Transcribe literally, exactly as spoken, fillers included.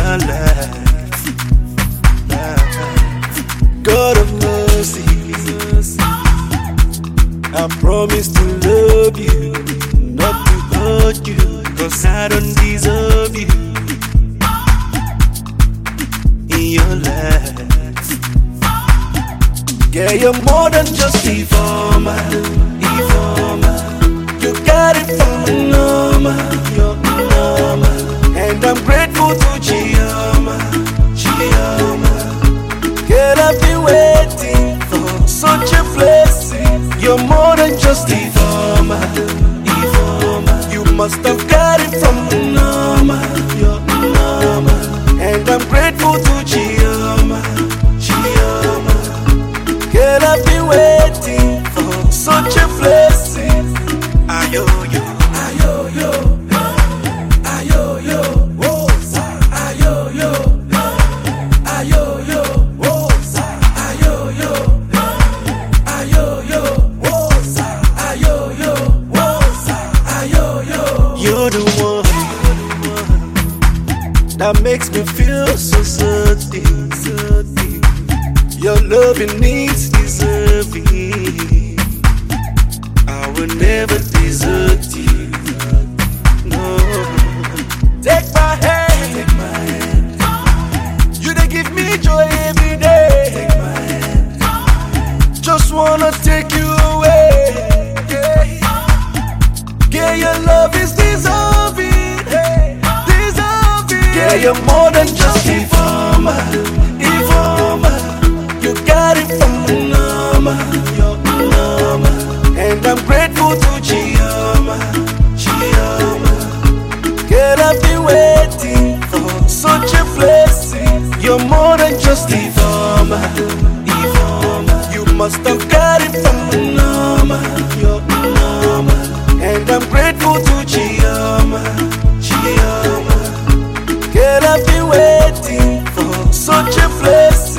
your life. God of mercy, I promise to love you, not to hurt you, cause I don't deserve you in your life. Yeah, you're more than just informer, informer. You got it from the normal, you're normal. And I'm grateful to Chioma, Chioma. Girl, I've been waiting for such a blessing. You're more than just informer, informer. You must have got it from the normal, you're normal. And I'm grateful to Chioma, Chioma. Girl, I've been waiting for such a blessing. Ayo yo, ayo yo, ayo yo, woza, ayo yo, ayo yo, woza, ayo yo, ayo yo, woza, ayo yo, woza, ayo yo. You're the one that makes me feel so certain, certain. Your loving needs deserving. I will never desert you. No. Take my hand, take my hand. You they give me joy every day. Take my hand. Just wanna take you away. Yeah, yeah, your love is deserving. Hey, deserving. Yeah, you're more than just informer, informer. You got it from the normal, you're normal. And I'm grateful to Chioma, Chioma. Girl, I've been waiting for such a blessing. You're more than just informer, informer. You must have got it from the normal, you're normal. And I'm grateful to Chioma, Chioma. Girl, I've been waiting for such a blessing.